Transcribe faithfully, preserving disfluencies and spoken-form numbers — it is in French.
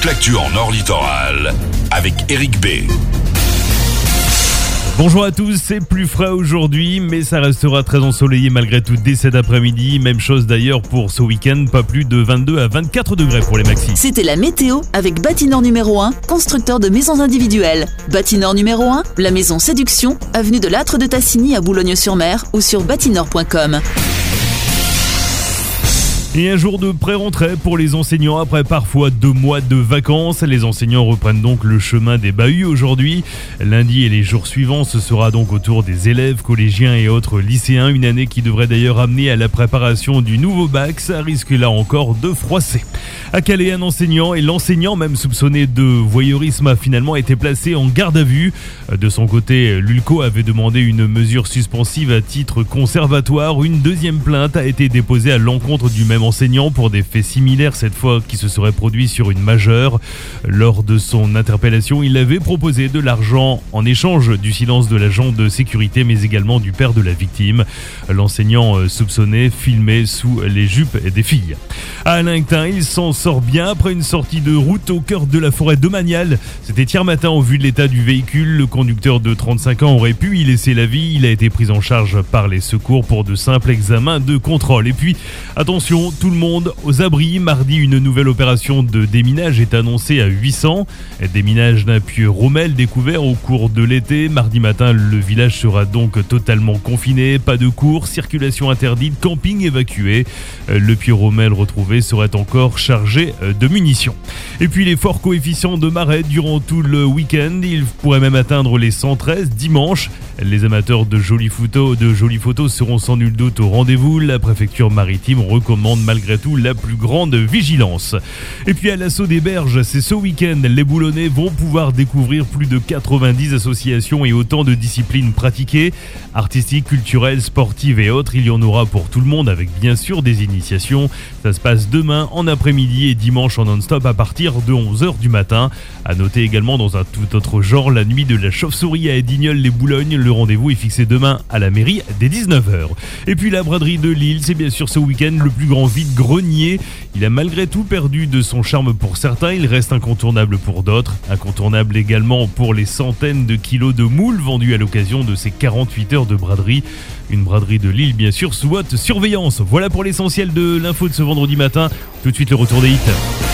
toute l'actu en Nord Littoral avec Eric B. Bonjour à tous, c'est plus frais aujourd'hui, mais ça restera très ensoleillé malgré tout dès cet après-midi. Même chose d'ailleurs pour ce week-end, pas plus de vingt-deux à vingt-quatre degrés pour les maxis. C'était la météo avec Bâtinor numéro un, constructeur de maisons individuelles. Bâtinor numéro un, la maison Séduction, avenue de l'Âtre de Tassigny à Boulogne-sur-Mer ou sur bâtinor point com. Et un jour de pré-rentrée pour les enseignants après parfois deux mois de vacances. Les enseignants reprennent donc le chemin des bahuts aujourd'hui. Lundi et les jours suivants, ce sera donc au tour des élèves, collégiens et autres lycéens. Une année qui devrait d'ailleurs amener à la préparation du nouveau bac. Ça risque là encore de froisser. À Calais, un enseignant et l'enseignant même soupçonné de voyeurisme a finalement été placé en garde à vue. De son côté, l'Ulco avait demandé une mesure suspensive à titre conservatoire. Une deuxième plainte a été déposée à l'encontre du même enseignant pour des faits similaires, cette fois qui se seraient produits sur une majeure. Lors de son interpellation, il avait proposé de l'argent en échange du silence de l'agent de sécurité, mais également du père de la victime. L'enseignant soupçonné filmait sous les jupes des filles. À Allaington, il s'en sort bien après une sortie de route au cœur de la forêt domaniale. C'était hier matin. Au vu de l'état du véhicule, le conducteur de trente-cinq ans aurait pu y laisser la vie. Il a été pris en charge par les secours pour de simples examens de contrôle. Et puis, attention, tout le monde aux abris. Mardi, une nouvelle opération de déminage est annoncée à huit cents. Déminage d'un puits Rommel découvert au cours de l'été. Mardi matin, le village sera donc totalement confiné. Pas de cours, circulation interdite, camping évacué. Le puits Rommel retrouvé serait encore chargé de munitions. Et puis les forts coefficients de marée durant tout le week-end. Ils pourraient même atteindre les cent treize dimanche. Les amateurs de jolies photos, de jolies photos seront sans nul doute au rendez-vous. La préfecture maritime recommande malgré tout la plus grande vigilance. Et puis à l'assaut des berges, c'est ce week-end. Les Boulonnais vont pouvoir découvrir plus de quatre-vingt-dix associations et autant de disciplines pratiquées, artistiques, culturelles, sportives et autres. Il y en aura pour tout le monde avec bien sûr des initiations. Ça se passe demain en après-midi et dimanche en non-stop à partir de onze heures du matin. À noter également dans un tout autre genre, la nuit de la chauve-souris à Edignolles-les-Boulognes. Le rendez-vous est fixé demain à la mairie dès dix-neuf heures. Et puis la braderie de Lille, c'est bien sûr ce week-end le plus grand vide-grenier. Il a malgré tout perdu de son charme pour certains, il reste incontournable pour d'autres. Incontournable également pour les centaines de kilos de moules vendus à l'occasion de ces quarante-huit heures de braderie. Une braderie de Lille bien sûr sous haute surveillance. Voilà pour l'essentiel de l'info de ce vendredi matin. Tout de suite le retour des hits.